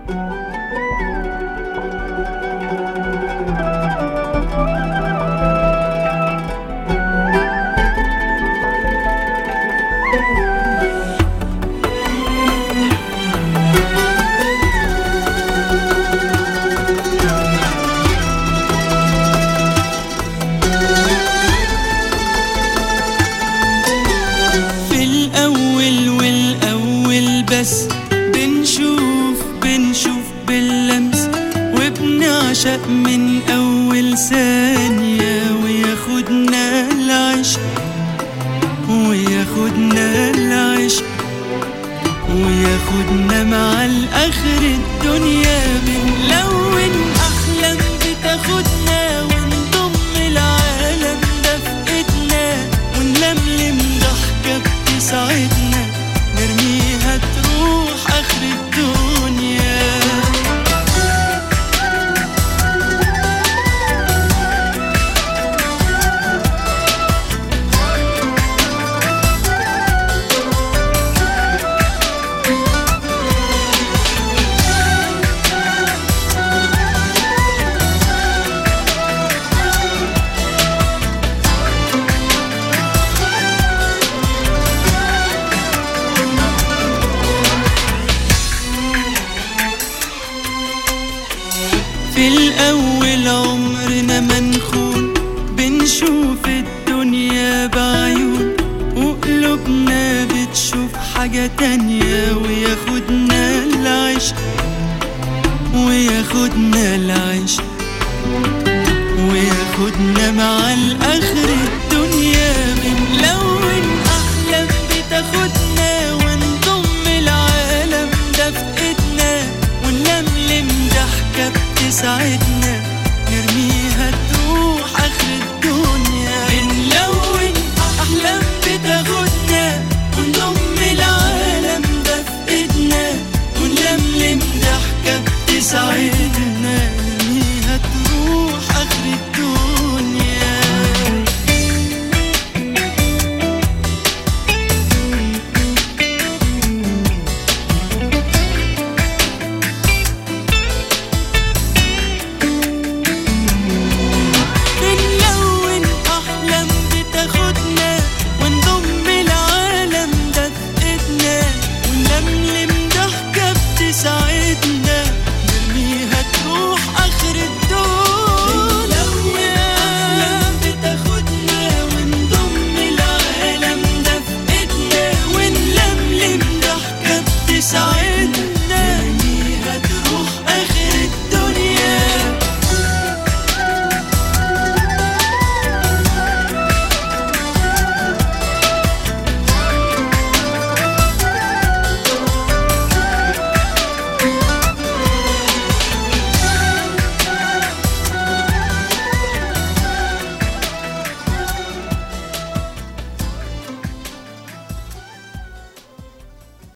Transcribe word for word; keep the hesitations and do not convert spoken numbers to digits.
بس بنشوف بنشوف باللمس وبنعشق من أول ثانية، وياخدنا العشق وياخدنا العشق وياخدنا مع الآخر الدنيا. بنلون أحلام بتاخدنا ونضم العالم ده في إيدنا، ونلملم ضحكة بتسعدنا نرميها تروح آخر الدنيا. في الأول عمرنا ما نخون، بنشوف الدنيا بعيون وقلوبنا بتشوف حاجة تانية، وياخدنا العشق وياخدنا العشق وياخدنا مع الآخر الدنيا. بنلون أحلام بتاخدنا ونضم العالم ده في إيدنا، ونلملم ضحكة تساعدنا نرميها تروح آخر الدنيا. بنلون أحلام بتاخدنا ونضم العالم ده في إيدنا، ونلملم ضحكة تساعدنا نرميها تروح آخر الدنيا. ساعدنا نرميها تروح آخر الدنيا. أحلام بتاخدنا ونضم العالم ده في إيدنا، ونلملم ضحكة بتسعدنا